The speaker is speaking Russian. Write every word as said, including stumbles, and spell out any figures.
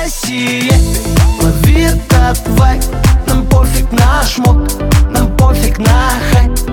Россия, лови этот вайб. Нам пофиг на шмот, нам пофиг на хайп.